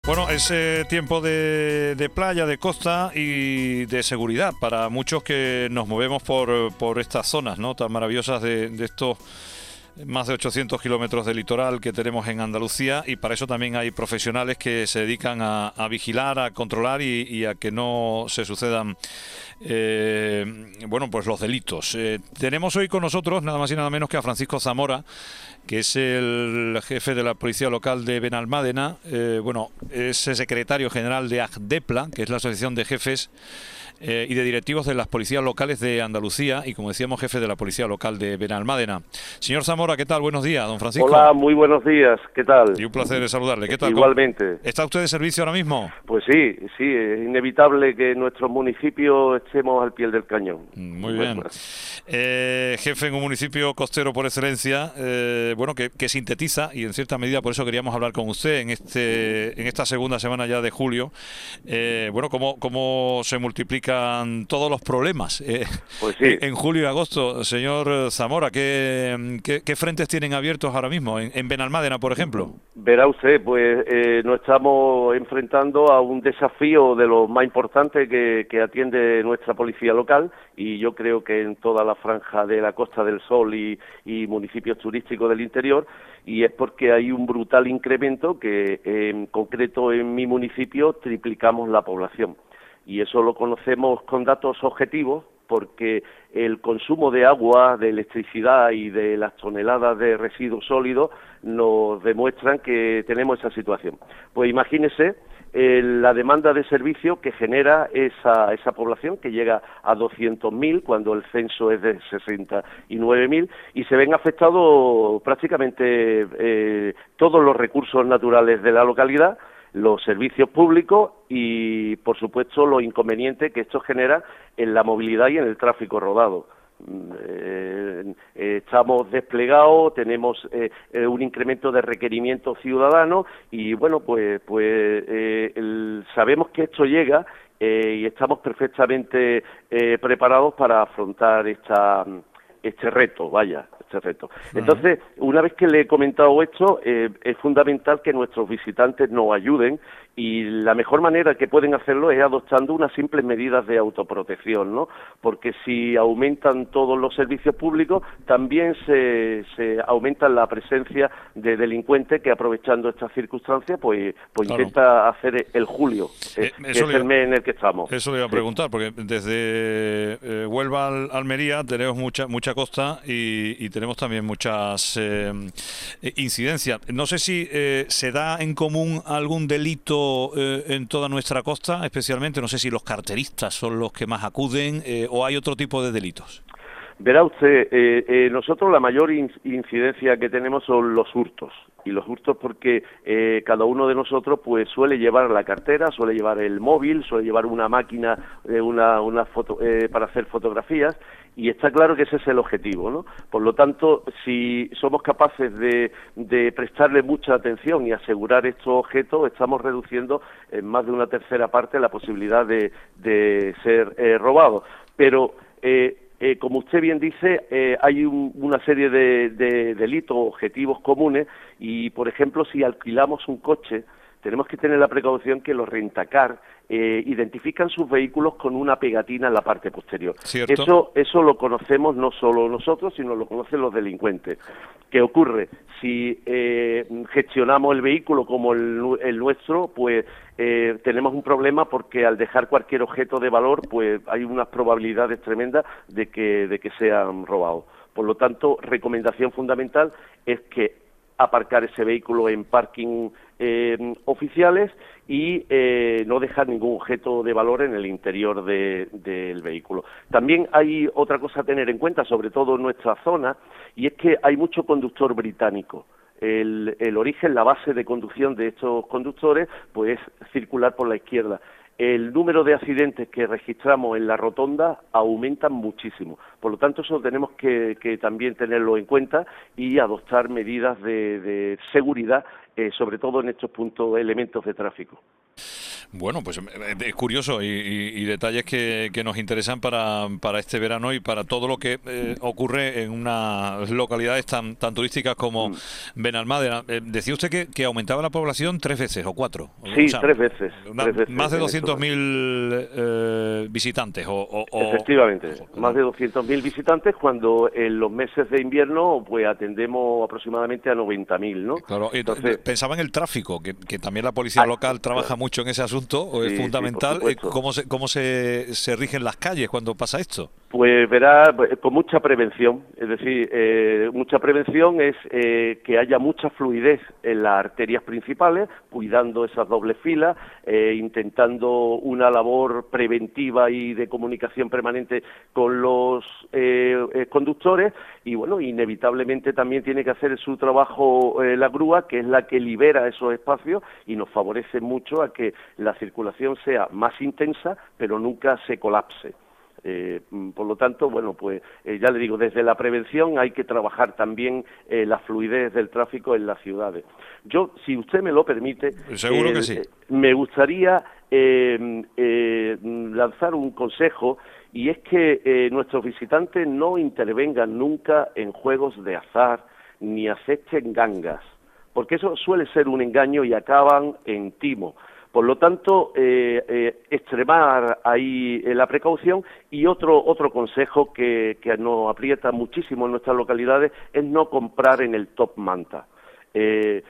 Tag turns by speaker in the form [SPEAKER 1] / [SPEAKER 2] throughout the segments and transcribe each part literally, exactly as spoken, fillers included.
[SPEAKER 1] Bueno, es eh, tiempo de, de playa, de costa y de seguridad para muchos que nos movemos por, por estas zonas, ¿no?, tan maravillosas de, de estos más de ochocientos kilómetros de litoral que tenemos en Andalucía, y para eso también hay profesionales que se dedican a, a vigilar, a controlar y, y a que no se sucedan eh, bueno, pues los delitos. Eh, tenemos hoy con nosotros nada más y nada menos que a Francisco Zamora, que es el jefe de la Policía Local de Benalmádena. Eh, bueno, es secretario general de AGDEPLA, que es la Asociación de Jefes eh, y de Directivos de las Policías Locales de Andalucía, y como decíamos, jefe de la Policía Local de Benalmádena. Señor Zamora, ¿qué tal? Buenos días, don Francisco.
[SPEAKER 2] Hola, muy buenos días, ¿qué tal?
[SPEAKER 1] Y un placer saludarle. ¿Qué tal?
[SPEAKER 2] Igualmente.
[SPEAKER 1] ¿Está usted de servicio ahora mismo?
[SPEAKER 2] Pues sí, sí, es inevitable que en nuestros municipios estemos al pie del cañón.
[SPEAKER 1] Muy bien. Eh, jefe en un municipio costero por excelencia, eh, bueno, que, que sintetiza, y en cierta medida por eso queríamos hablar con usted en este en esta segunda semana ya de julio, eh, bueno, cómo, cómo se multiplican todos los problemas eh,
[SPEAKER 2] pues sí.
[SPEAKER 1] en julio y agosto. Señor Zamora, ¿qué, qué, qué frentes tienen abiertos ahora mismo en, en Benalmádena, por ejemplo?
[SPEAKER 2] Verá usted, pues eh, nos estamos enfrentando a un desafío de lo más importante que, que atiende nuestra policía local, y yo creo que en toda la franja de la Costa del Sol y, y municipios turísticos del interior, y es porque hay un brutal incremento que en concreto en mi municipio triplicamos la población, y eso lo conocemos con datos objetivos, porque el consumo de agua, de electricidad y de las toneladas de residuos sólidos nos demuestran que tenemos esa situación. Pues imagínese eh, la demanda de servicio que genera esa, esa población, que llega a doscientos mil cuando el censo es de sesenta y nueve mil, y se ven afectados prácticamente eh, todos los recursos naturales de la localidad, los servicios públicos y, por supuesto, los inconvenientes que esto genera en la movilidad y en el tráfico rodado. Eh, eh, estamos desplegados, tenemos eh, eh, un incremento de requerimientos ciudadanos y, bueno, pues, pues eh, el, sabemos que esto llega eh, y estamos perfectamente eh, preparados para afrontar esta... este reto, vaya, este reto. Entonces, una vez que le he comentado esto, eh, es fundamental que nuestros visitantes nos ayuden, y la mejor manera que pueden hacerlo es adoptando unas simples medidas de autoprotección, ¿no? Porque si aumentan todos los servicios públicos, también se, se aumenta la presencia de delincuentes que, aprovechando estas circunstancias, pues, pues claro, intenta hacer el julio, eh, que es el mes en el que estamos.
[SPEAKER 1] Eso le iba a preguntar, sí, porque desde eh, Huelva al Almería tenemos mucha mucha costa y, y tenemos también muchas eh, incidencias. No sé si eh, se da en común algún delito eh, en toda nuestra costa, especialmente, no sé si los carteristas son los que más acuden eh, o hay otro tipo de delitos.
[SPEAKER 2] Verá usted, eh, eh, nosotros la mayor incidencia que tenemos son los hurtos, y los hurtos porque eh, cada uno de nosotros pues suele llevar la cartera, suele llevar el móvil, suele llevar una máquina eh, una, una foto, eh, para hacer fotografías, y está claro que ese es el objetivo, ¿no? Por lo tanto, si somos capaces de, de prestarle mucha atención y asegurar estos objetos, estamos reduciendo en más de una tercera parte la posibilidad de, de ser eh, robados. Pero eh, Eh, como usted bien dice, eh, hay un, una serie de, de delitos, objetivos comunes, y, por ejemplo, si alquilamos un coche, tenemos que tener la precaución que los rentacar eh, identifican sus vehículos con una pegatina en la parte posterior.
[SPEAKER 1] ¿Cierto?
[SPEAKER 2] Eso, eso lo conocemos no solo nosotros, sino lo conocen los delincuentes. ¿Qué ocurre? Si eh, gestionamos el vehículo como el, el nuestro, pues eh, tenemos un problema, porque al dejar cualquier objeto de valor, pues hay unas probabilidades tremendas de que, de que sean robados. Por lo tanto, recomendación fundamental es que aparcar ese vehículo en parking eh, oficiales y eh, no dejar ningún objeto de valor en el interior de, del vehículo. También hay otra cosa a tener en cuenta, sobre todo en nuestra zona, y es que hay mucho conductor británico. El, el origen, la base de conducción de estos conductores, pues es circular por la izquierda. El número de accidentes que registramos en la rotonda aumentan muchísimo. Por lo tanto, eso tenemos que, que también tenerlo en cuenta y adoptar medidas de, de seguridad, eh, sobre todo en estos puntos, elementos de tráfico.
[SPEAKER 1] Bueno, pues es curioso y, y, y detalles que, que nos interesan para, para este verano y para todo lo que eh, ocurre en unas localidades tan tan turísticas como
[SPEAKER 2] Mm.
[SPEAKER 1] Benalmádena. Eh, decía usted que, que aumentaba la población tres veces o cuatro. O
[SPEAKER 2] Sí,
[SPEAKER 1] sea,
[SPEAKER 2] tres veces,
[SPEAKER 1] una,
[SPEAKER 2] tres veces
[SPEAKER 1] más de
[SPEAKER 2] en estos
[SPEAKER 1] doscientos
[SPEAKER 2] años.
[SPEAKER 1] mil eh, visitantes. O, o, o-
[SPEAKER 2] Efectivamente,
[SPEAKER 1] ojo,
[SPEAKER 2] más de doscientos mil visitantes cuando en los meses de invierno pues atendemos aproximadamente a noventa mil, ¿no?
[SPEAKER 1] claro, eh,
[SPEAKER 2] Entonces,
[SPEAKER 1] pensaba en el tráfico, que, que también la policía
[SPEAKER 2] ah,
[SPEAKER 1] local trabaja
[SPEAKER 2] claro,
[SPEAKER 1] mucho en ese asunto, o es
[SPEAKER 2] sí, sí, por
[SPEAKER 1] fundamental. Eh,
[SPEAKER 2] supuesto.
[SPEAKER 1] ¿Cómo se, cómo se, se rigen las calles cuando pasa esto?
[SPEAKER 2] Pues verá, pues, con mucha prevención, es decir, eh, mucha prevención es eh, que haya mucha fluidez en las arterias principales, cuidando esas dobles filas, eh, intentando una labor preventiva y de comunicación permanente con los eh, eh, conductores y, bueno, inevitablemente también tiene que hacer su trabajo eh, la grúa, que es la que libera esos espacios y nos favorece mucho a que la circulación sea más intensa, pero nunca se colapse. Eh, por lo tanto, bueno, pues eh, ya le digo, desde la prevención hay que trabajar también eh, la fluidez del tráfico en las ciudades. Yo, si usted me lo permite,
[SPEAKER 1] Seguro que
[SPEAKER 2] eh,
[SPEAKER 1] sí.
[SPEAKER 2] eh, me gustaría eh, eh, lanzar un consejo y es que eh, nuestros visitantes no intervengan nunca en juegos de azar ni acepten gangas, porque eso suele ser un engaño y acaban en timo. Por lo tanto, eh, eh, extremar ahí eh, la precaución y otro otro consejo que, que nos aprieta muchísimo en nuestras localidades es no comprar en el Top Manta. Eh,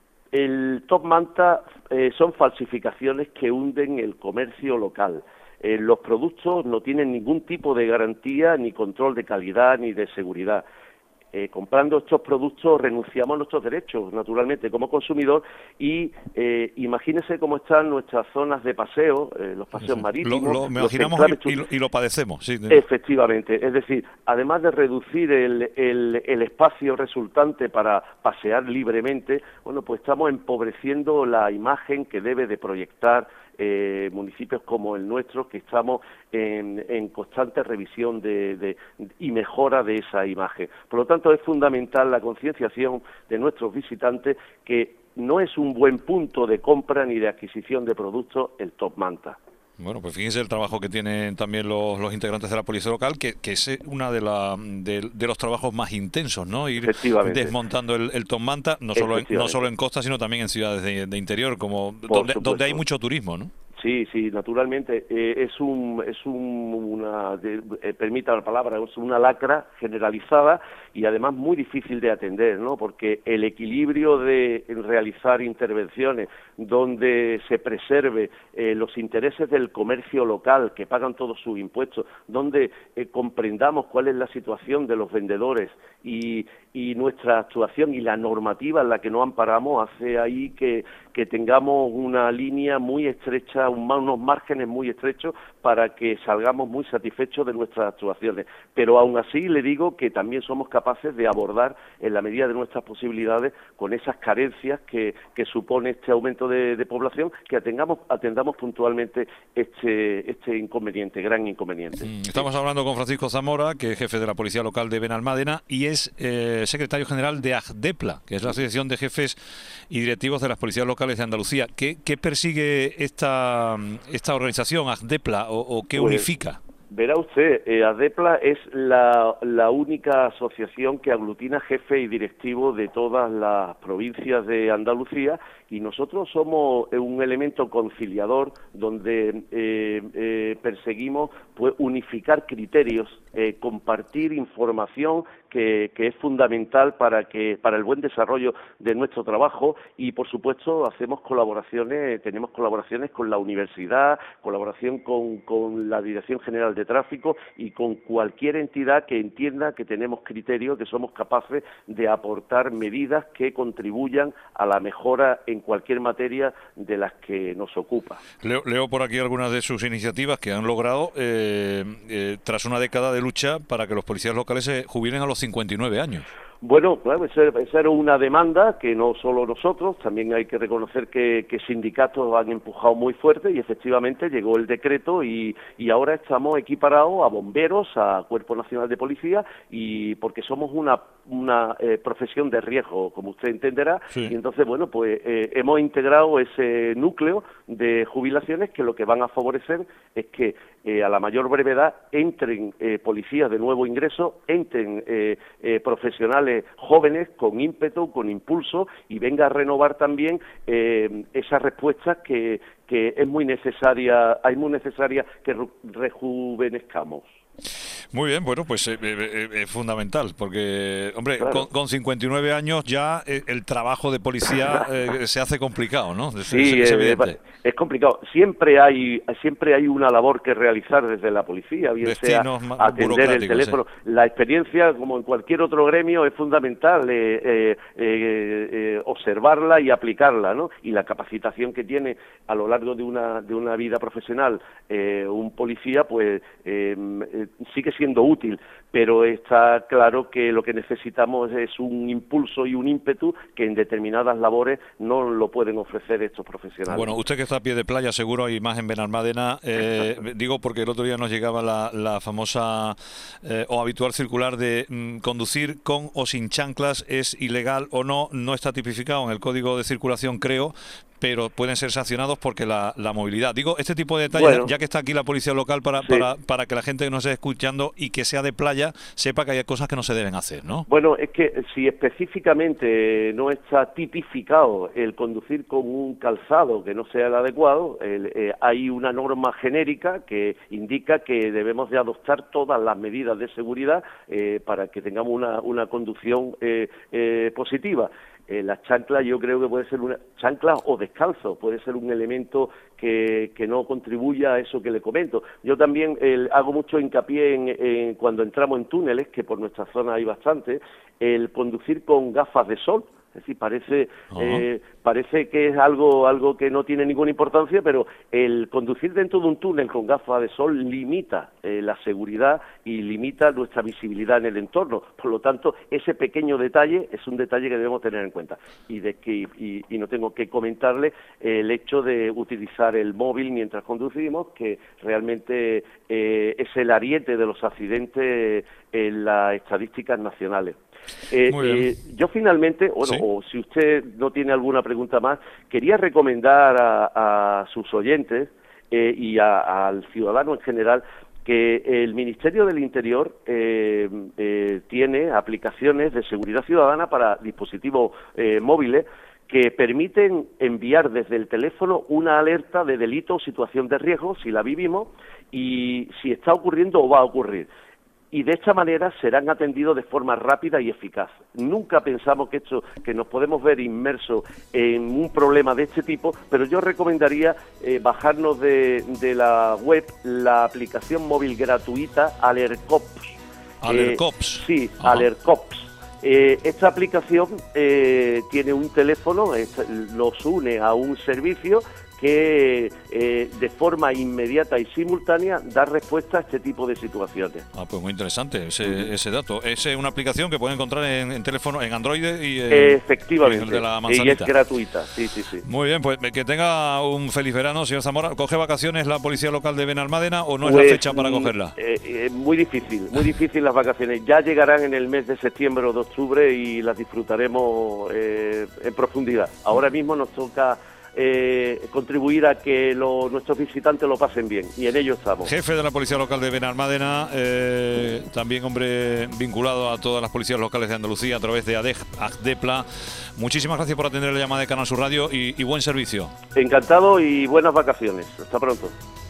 [SPEAKER 2] el Top Manta eh, son falsificaciones que hunden el comercio local. Eh, los productos no tienen ningún tipo de garantía, ni control de calidad, ni de seguridad. Eh, comprando estos productos renunciamos a nuestros derechos, naturalmente, como consumidor, y eh, imagínese cómo están nuestras zonas de paseo, eh, los paseos
[SPEAKER 1] Lo,
[SPEAKER 2] marítimos,
[SPEAKER 1] lo
[SPEAKER 2] los
[SPEAKER 1] imaginamos
[SPEAKER 2] enclaves.
[SPEAKER 1] y, y lo, y lo padecemos, sí.
[SPEAKER 2] Efectivamente, es decir, además de reducir el, el, el espacio resultante para pasear libremente, bueno, pues estamos empobreciendo la imagen que debe de proyectar eh, municipios como el nuestro, que estamos en, en constante revisión de, de, y mejora de esa imagen. Por lo tanto, es fundamental la concienciación de nuestros visitantes que no es un buen punto de compra ni de adquisición de productos el Top Manta.
[SPEAKER 1] Bueno, pues fíjense el trabajo que tienen también los, los integrantes de la Policía Local, que, que es una de, la, de, de los trabajos más intensos, ¿no? Ir desmontando el, el Top Manta, no solo, en, no solo en costa, sino también en ciudades de, de interior, como donde, donde hay mucho turismo, ¿no?
[SPEAKER 2] Sí, sí, naturalmente eh, es un, es un, una, de, eh, permita la palabra, es una lacra generalizada y además muy difícil de atender, ¿no? Porque el equilibrio de realizar intervenciones donde se preserve eh, los intereses del comercio local, que pagan todos sus impuestos, donde eh, comprendamos cuál es la situación de los vendedores y, y nuestra actuación y la normativa en la que nos amparamos hace ahí que, que tengamos una línea muy estrecha, unos márgenes muy estrechos para que salgamos muy satisfechos de nuestras actuaciones. Pero aún así le digo que también somos capaces de abordar en la medida de nuestras posibilidades con esas carencias que, que supone este aumento de, de población, que atendamos, atendamos puntualmente este, este inconveniente, gran inconveniente.
[SPEAKER 1] Estamos hablando con Francisco Zamora, que es jefe de la Policía Local de Benalmádena y es eh, secretario general de AGDEPLA, que es la Asociación de Jefes y Directivos de las Policías Locales de Andalucía. ¿Qué, qué persigue esta, esta organización, AGDEPLA, o, o qué
[SPEAKER 2] pues,
[SPEAKER 1] unifica?
[SPEAKER 2] Verá usted, eh, AGDEPLA es la, la única asociación que aglutina jefes y directivos de todas las provincias de Andalucía y nosotros somos un elemento conciliador donde eh, eh, perseguimos pues unificar criterios, eh, compartir información que, que es fundamental para que para el buen desarrollo de nuestro trabajo y por supuesto hacemos colaboraciones, tenemos colaboraciones con la universidad, colaboración con, con la Dirección General de Tráfico y con cualquier entidad que entienda que tenemos criterios, que somos capaces de aportar medidas que contribuyan a la mejora en cualquier materia de las que nos ocupa.
[SPEAKER 1] Leo, leo por aquí algunas de sus iniciativas que han logrado eh, eh, tras una década de lucha para que los policías locales se jubilen a los cincuenta y nueve años.
[SPEAKER 2] Bueno, claro, esa, esa era una demanda que no solo nosotros, también hay que reconocer que, que sindicatos han empujado muy fuerte y efectivamente llegó el decreto y, y ahora estamos equiparados a bomberos, a Cuerpo Nacional de Policía, y porque somos una, una eh, profesión de riesgo, como usted entenderá,
[SPEAKER 1] sí.
[SPEAKER 2] Y entonces, bueno, pues eh, hemos integrado ese núcleo de jubilaciones que lo que van a favorecer es que eh, a la mayor brevedad entren eh, policías de nuevo ingreso, entren eh, eh, profesionales jóvenes con ímpetu, con impulso y venga a renovar también eh, esas respuestas que, que es muy necesaria, hay muy necesaria que rejuvenezcamos.
[SPEAKER 1] Muy bien, bueno, pues es eh, eh, eh, fundamental, porque, hombre,
[SPEAKER 2] claro.
[SPEAKER 1] con, con cincuenta y nueve años ya eh, el trabajo de policía eh, se hace complicado, ¿no? Es,
[SPEAKER 2] sí,
[SPEAKER 1] es, es
[SPEAKER 2] eh,
[SPEAKER 1] evidente.
[SPEAKER 2] Es complicado. Siempre hay siempre hay una labor que realizar desde la policía, bien
[SPEAKER 1] Destinos
[SPEAKER 2] sea atender el teléfono. Sí. La experiencia, como en cualquier otro gremio, es fundamental eh, eh, eh, eh, observarla y aplicarla, ¿no? Y la capacitación que tiene a lo largo de una de una vida profesional eh, un policía, pues eh, eh, sigue siendo útil, pero está claro que lo que necesitamos es un impulso y un ímpetu que en determinadas labores no lo pueden ofrecer estos profesionales.
[SPEAKER 1] Bueno, usted que está a pie de playa, seguro hay más en Benalmádena, eh, digo porque el otro día nos llegaba la, la famosa eh, o habitual circular de mm, conducir con o sin chanclas es ilegal o no, no está tipificado en el Código de Circulación, creo, pero pueden ser sancionados porque la, la movilidad. Digo, este tipo de detalles, bueno, ya que está aquí la policía local, para, sí. para, para que la gente que nos esté escuchando y que sea de playa, sepa que hay cosas que no se deben hacer, ¿no?
[SPEAKER 2] Bueno, es que si específicamente no está tipificado el conducir con un calzado que no sea el adecuado, el, eh, hay una norma genérica que indica que debemos de adoptar todas las medidas de seguridad eh, para que tengamos una, una conducción eh, eh, positiva. Eh, las chanclas yo creo que puede ser una chanclas o descalzo, puede ser un elemento que, que no contribuya a eso que le comento. Yo también eh, hago mucho hincapié en, en cuando entramos en túneles, que por nuestra zona hay bastante, el conducir con gafas de sol. Es decir, parece uh-huh. eh, parece que es algo algo que no tiene ninguna importancia, pero el conducir dentro de un túnel con gafas de sol limita eh, la seguridad y limita nuestra visibilidad en el entorno. Por lo tanto, ese pequeño detalle es un detalle que debemos tener en cuenta. Y de que y, y no tengo que comentarle eh, el hecho de utilizar el móvil mientras conducimos, que realmente eh, es el ariete de los accidentes en las estadísticas nacionales. Eh, eh, yo finalmente, bueno, ¿sí? O si usted no tiene alguna pregunta más, quería recomendar a, a sus oyentes eh, y a, al ciudadano en general que el Ministerio del Interior eh, eh, tiene aplicaciones de seguridad ciudadana para dispositivos eh, móviles que permiten enviar desde el teléfono una alerta de delito o situación de riesgo si la vivimos y si está ocurriendo o va a ocurrir. Y de esta manera serán atendidos de forma rápida y eficaz. Nunca pensamos que esto, que nos podemos ver inmersos en un problema de este tipo, pero yo recomendaría eh, bajarnos de, de la web la aplicación móvil gratuita AlertCops.
[SPEAKER 1] AlertCops.
[SPEAKER 2] Eh, sí, Ajá. AlertCops. Eh, esta aplicación eh, tiene un teléfono, es, nos une a un servicio que eh, de forma inmediata y simultánea da respuesta a este tipo de situaciones.
[SPEAKER 1] Ah, pues muy interesante ese, uh-huh. ese dato. Es una aplicación que pueden encontrar en, en teléfono, en Android y en,
[SPEAKER 2] efectivamente,
[SPEAKER 1] en el de la manzanita.
[SPEAKER 2] Y es gratuita, sí, sí, sí.
[SPEAKER 1] Muy bien, pues que tenga un feliz verano, señor Zamora. ¿Coge vacaciones la Policía Local de Benalmádena o no
[SPEAKER 2] pues,
[SPEAKER 1] es la fecha para cogerla?
[SPEAKER 2] Eh, eh, muy difícil, muy difícil las vacaciones. Ya llegarán en el mes de septiembre o de octubre y las disfrutaremos eh, en profundidad. Ahora mismo nos toca Eh, contribuir a que lo, nuestros visitantes lo pasen bien, y en ello estamos.
[SPEAKER 1] Jefe de la Policía Local de Benalmádena, eh, también hombre vinculado a todas las policías locales de Andalucía a través de ADEG, AGDEPLA. Muchísimas gracias por atender la llamada de Canal Sur Radio y, y buen servicio.
[SPEAKER 2] Encantado y buenas vacaciones. Hasta pronto.